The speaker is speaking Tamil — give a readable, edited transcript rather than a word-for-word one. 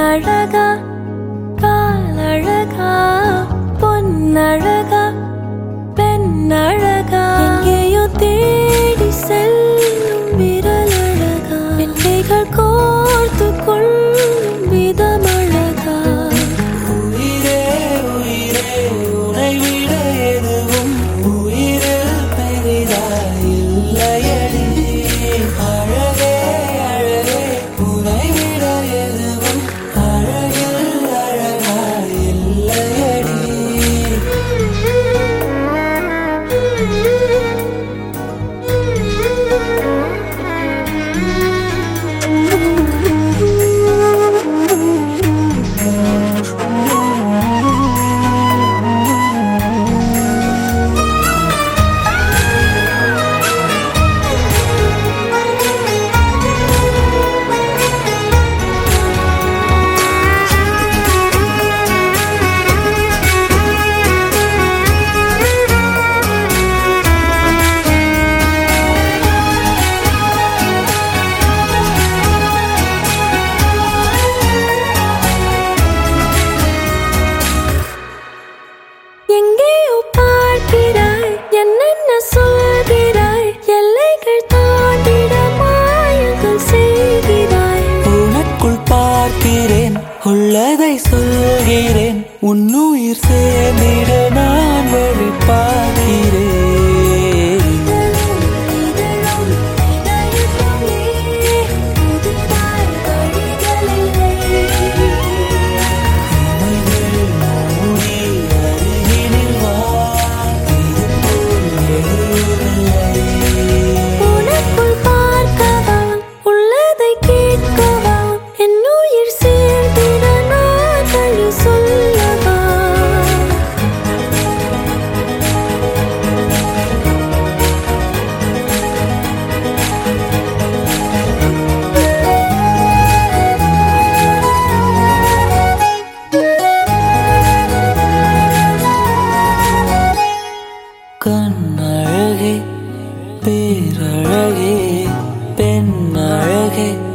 அழகா பாலழகா பொன்னழகா பெண்ணழகா எங்கேயோ தேடி செல்லும் விரலழகா வெள்ளைகள் கோர்த்து கொள்ளும் விதமழகா உயிரே உயிரே உனை விட எதுவும் உயிரில் பெரிதாய் இல்லையடி அழகே அழகே உனை விட எதுவும் அழகில் அழகாய் இல்லையடி எங்கேயோ பார்க்கிறாய் என்னென்ன சொல்கிறாய் எல்லைகள் தாண்டிட மாயங்கள் செய்கிறாய் உனக்குள் பார்க்கிறேன் உள்ளதை சொல்கிறேன் உன்னுயிர் சேர்ந்திட நான் வழி பார்க்கிறேன் இதழும் இதயத்துமே புதிதாய் வழிகளில்லை இமைகள் மூடி அருகினில் வா இதுபோல் எதுவுமில்லை உனக்குள் பார்க்கவா உள்ளதை கேட்கவா என் உயிர் சேர்ந்திட நான் வழி சொல்லவா கண்ணழகே பேரழகே பெண்ணழகே